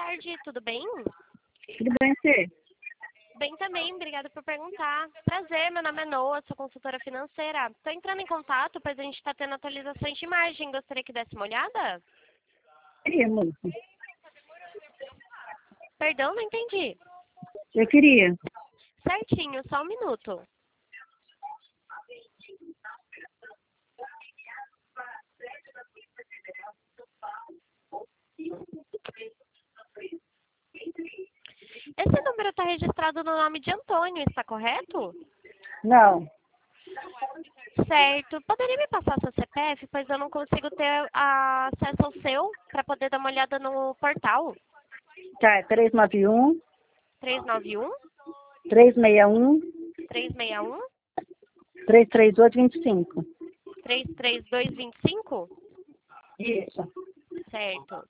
tarde, tudo bem? Tudo bem, você? Bem também, obrigada por perguntar. Prazer, meu nome é Noa, sou consultora financeira. Estou entrando em contato, pois a gente está tendo atualizações de margem. Gostaria que desse uma olhada? Queria, moça. Perdão, não entendi. Eu queria. Certinho, só um minuto. Esse número está registrado no nome de Antônio, está correto? Não. Certo. Poderia me passar seu CPF, pois eu não consigo ter acesso ao seu para poder dar uma olhada no portal. Tá, é 391 391 361 361 33825. 33225? Isso. Certo.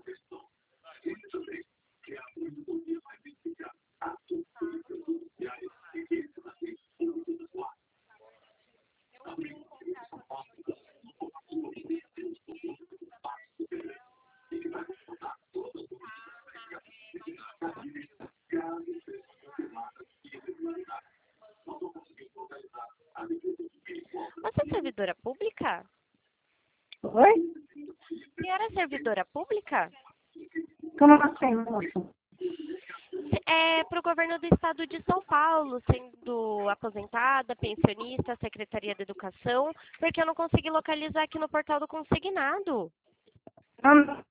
Você é servidora pública? Oi? Senhora é servidora pública? Como assim, moça? É para o governo do estado de São Paulo, sendo aposentada, pensionista, Secretaria da Educação, porque eu não consegui localizar aqui no portal do consignado. Não.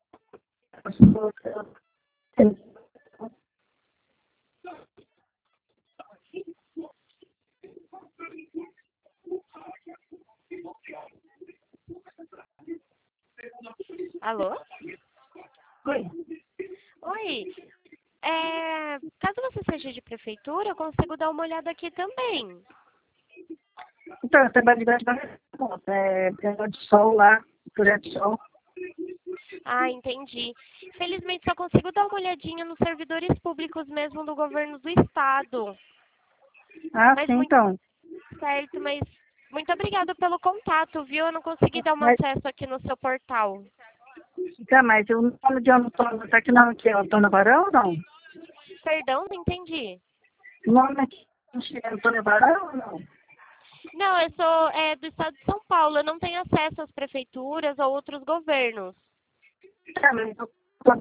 Alô? Oi? Oi. Caso você seja de prefeitura, eu consigo dar uma olhada aqui também. Então, eu trabalho de moça. É projeto de sol lá. Projeto de sol. Ah, entendi. Felizmente só consigo dar uma olhadinha nos servidores públicos mesmo do governo do estado. Ah, Mas sim, muito então. certo, mas muito obrigada pelo contato, viu? Eu não consegui dar um Mas, acesso aqui no seu portal. tá, mas o nome de Antônio tá aqui não, que é Antônio Barão ou não? Perdão, não entendi. O nome aqui é Antônio Barão ou não? Não, eu sou do estado de São Paulo. Eu não tenho acesso às prefeituras ou outros governos. Tá, mas eu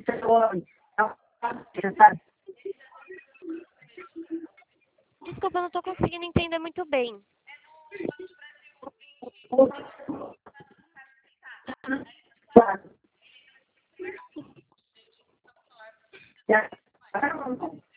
você sabe? Desculpa, eu não estou conseguindo entender muito bem. Tá.